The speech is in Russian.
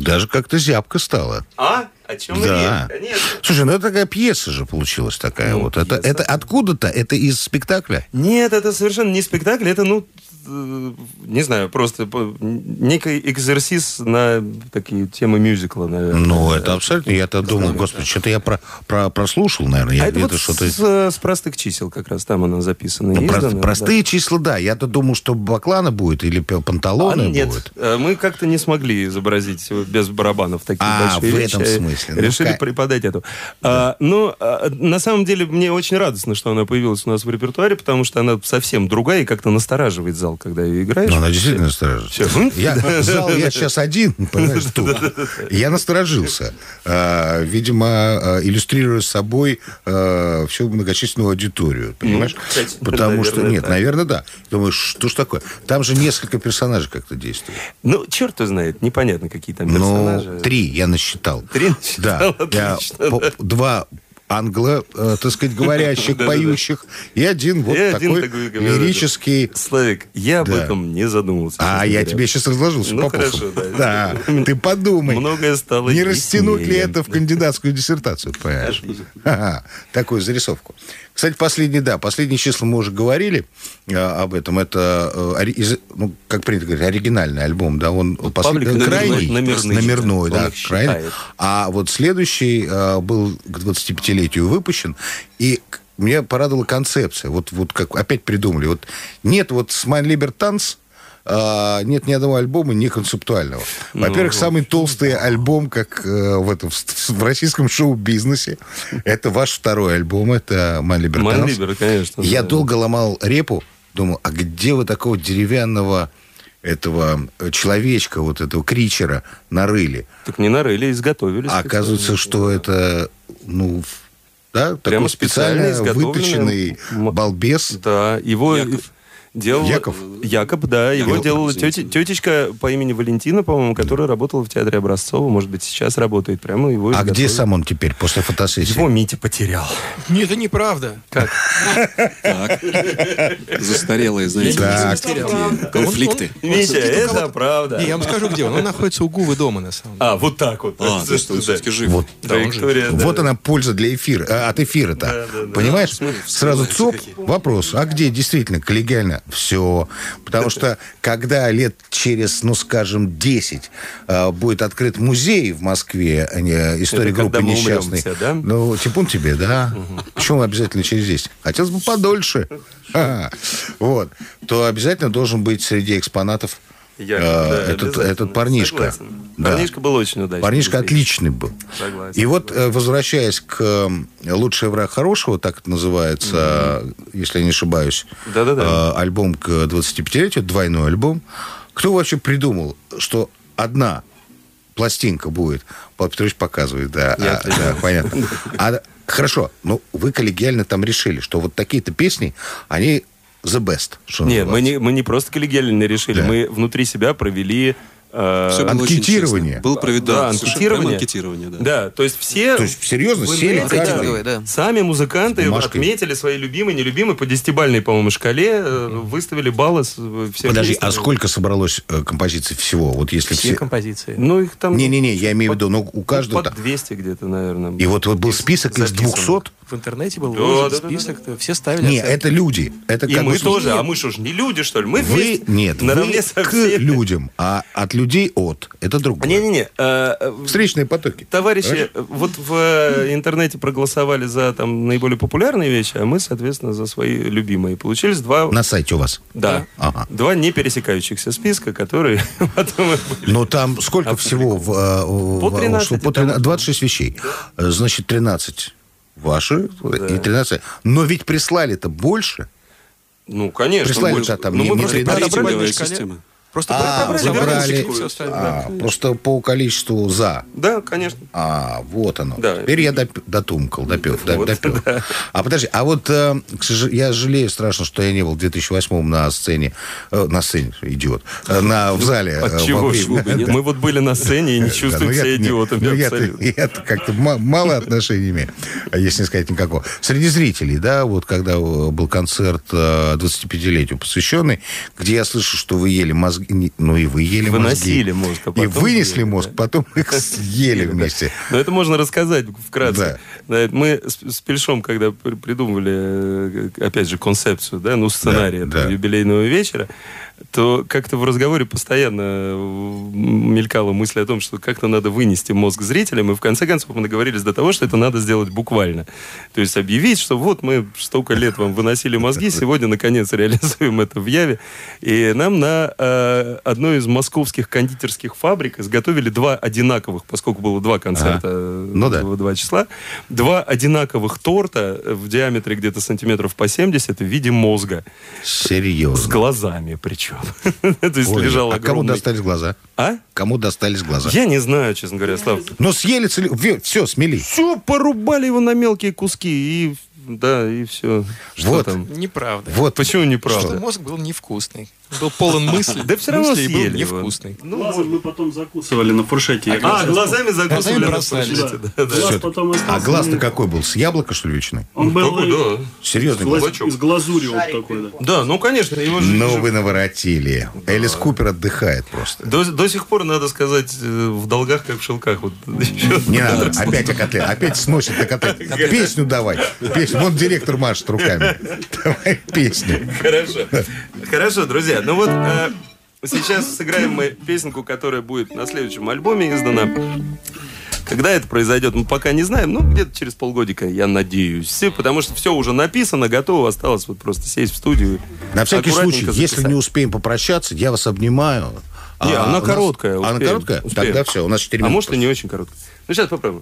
Даже как-то зябко стало. О чем Да. речь? Конечно. Слушай, это такая пьеса же получилась такая вот. пьеса. Это откуда-то? Это из спектакля? Нет, это совершенно не спектакль, это, не знаю, просто некий экзерсис на такие темы мюзикла, наверное. Ну, это абсолютно. Я-то думал, господи, что-то я прослушал, наверное. Это вот с простых чисел как раз там она записана. и издана, Простые числа, да. Я-то думал, что Баклана будет или Панталоне будет. Нет, мы как-то не смогли изобразить без барабанов такие большие в вещи. этом смысле. Решили преподать эту. На самом деле, мне очень радостно, что она появилась у нас в репертуаре, потому что она совсем другая и как-то настораживает зал, когда ее играешь. Ну, она действительно настораживает. Я сейчас один, понимаешь, тут. Я насторожился. Видимо, иллюстрируя с собой всю многочисленную аудиторию. Понимаешь? Потому что, нет, наверное, да. Думаю, что ж такое? Там же несколько персонажей как-то действуют. Ну, черт его знает, непонятно, какие там персонажи. Ну, 3 я насчитал. 3 насчитал? Да. Отлично. 2 англо, так сказать, говорящих, поющих, и один вот такой лирический... Славик, я об этом не задумывался. Я тебе сейчас разложил все по полкам. Хорошо, да. Ты подумай. Многое стало не яснее. растянуть ли это в кандидатскую диссертацию, понимаешь? Такую зарисовку. Кстати, последние числа мы уже говорили об этом. Это, как принято говорить, оригинальный альбом, да, он крайний, номерной, да, крайний. А вот следующий был к 25-летию выпущен, и меня порадовала концепция. Вот как опять придумали. Вот нет вот «Mein lieber Tanz», нет ни одного альбома не концептуального. Во-первых, самый толстый альбом, как в российском шоу-бизнесе. Это ваш второй альбом, это «Mein lieber Tanz». «Mein lieber», конечно. Я долго ломал репу, думал, а где вы такого деревянного этого человечка, вот этого кричера нарыли? Так не нарыли, изготовили. А оказывается, что это, да, такой специально выточенный балбес. Да, его... Яков, да. Его делала тетечка по имени Валентина, по-моему, которая работала в театре Образцова. Может быть, сейчас работает. Прямо его изготовили. Где сам он теперь, после фотосессии? Его Митя потерял. Нет, это неправда. Как? Так. Застарелые, знаете, конфликты. Митя, это правда. Не, я вам скажу, где он. Он находится у Гувы дома, на самом деле. Вот так вот. То есть он все-таки жив. Вот она польза для эфира, от эфира-то. Понимаешь? Сразу вопрос. А где действительно коллегиально? Все. Потому что, когда лет через, скажем, 10 будет открыт музей в Москве, история группы несчастной. Все, да? Типун тебе, да? Почему обязательно через 10? Хотелось бы подольше. Вот. То обязательно должен быть среди экспонатов этот парнишка. Да. Парнишка был очень удачный. Парнишка отличный был. Согласен. И вот, возвращаясь к «Лучший враг хорошего», так это называется, если я не ошибаюсь, альбом к 25-летию, двойной альбом. Кто вообще придумал, что одна пластинка будет? Павел Петрович показывает, да, понятно. Хорошо, вы коллегиально там решили, что вот такие-то песни, они... the best. Нет, мы не просто коллегиально решили, мы внутри себя провели... анкетирование. Было проведено анкетирование. Да, то есть все... То есть, серьезно, сели каждый. Сами музыканты отметили свои любимые, нелюбимые, по 10-бальной, по-моему, шкале, выставили баллы всех. Подожди, а сколько собралось композиций всего? Вот если все композиции? Их там... Не-не-не, я имею в виду, у каждого... Под 200 где-то, наверное. И вот был список из 200? В интернете был выложен список, все ставили. Нет, это люди. И мы тоже, а мы что ж, не люди, что ли? Мы вы, нет, наравне вы к людям, а от людей от. Это другое. Не-не-не. Встречные потоки. Товарищи, вот в интернете проголосовали за наиболее популярные вещи, а мы, соответственно, за свои любимые. Получились два... На сайте у вас? Да. Ага. Два не пересекающихся списка, которые потом... Но там сколько всего? По 13. 26 вещей. Значит, 13 ваши и 13. Но ведь прислали-то больше. Конечно. Прислали-то там не 13. Система. Просто забрали. Просто по количеству за. Да, конечно. Вот оно. Да. Теперь я допер. А подожди, а вот я жалею страшно, что я не был в 2008-м на сцене, идиот, в зале. Отчего? Мы вот были на сцене и не чувствуем себя идиотами. Я как-то мало отношений имею, если не сказать никакого. Среди зрителей, да, вот когда был концерт 25-летию посвященный, где я слышу, что вы ели мозги мозги. Ну и вы ели Выносили мозги. мозг, а потом И вынесли ели, мозг, да. потом их съели вместе. Но это можно рассказать вкратце. Да, мы с Пельшом, когда придумывали, опять же, концепцию, да, ну, сценарий этого юбилейного вечера, то как-то в разговоре постоянно мелькала мысль о том, что как-то надо вынести мозг зрителям, и в конце концов мы договорились до того, что это надо сделать буквально. То есть объявить, что вот мы столько лет вам выносили мозги, сегодня, наконец, реализуем это в Яве. И нам на одной из московских кондитерских фабрик изготовили 2 одинаковых, поскольку было 2 концерта, 2 числа, 2 одинаковых торта в диаметре где-то сантиметров по 70 в виде мозга. Серьезно? С глазами причем. То есть лежал огромный... кому достались глаза? А? Кому достались глаза? Я не знаю, честно говоря, Слав. Но съели все, смели. Все, порубали его на мелкие куски и... Да, и все. Что Вот. там? Неправда. Вот. Почему неправда? Что мозг был невкусный. Был полон мыслей. Да все равно мыслей и был съели его. невкусный. Глазом мы потом закусывали на фуршете. Глазами закусывали на бросали. фуршете. Глаз потом А остался. глаз-то какой был? С яблоко, что ли, ветчиной? Он был Да. Серьезный глаз? из глазури вот такой, да. Да, ну конечно, его же... Ну, вы наворотили. Элис Купер отдыхает просто. До сих пор, надо сказать, в долгах, как в шелках. Вот еще. Не надо, опять о котле. Опять сносит на котле. Песню давай. Песню. Вон директор машет руками. Давай песню. Хорошо, друзья. Ну вот сейчас сыграем мы песенку, которая будет на следующем альбоме издана. Когда это произойдет, мы пока не знаем, но где-то через полгодика, я надеюсь. Потому что все уже написано, готово, осталось вот просто сесть в студию. На всякий случай, аккуратненько если записать. не успеем попрощаться, я вас обнимаю. Не, она у нас- короткая. Она успеем, короткая? успеем. Тогда все, у нас 4 А минуты. может и не очень короткая. Ну сейчас попробуем.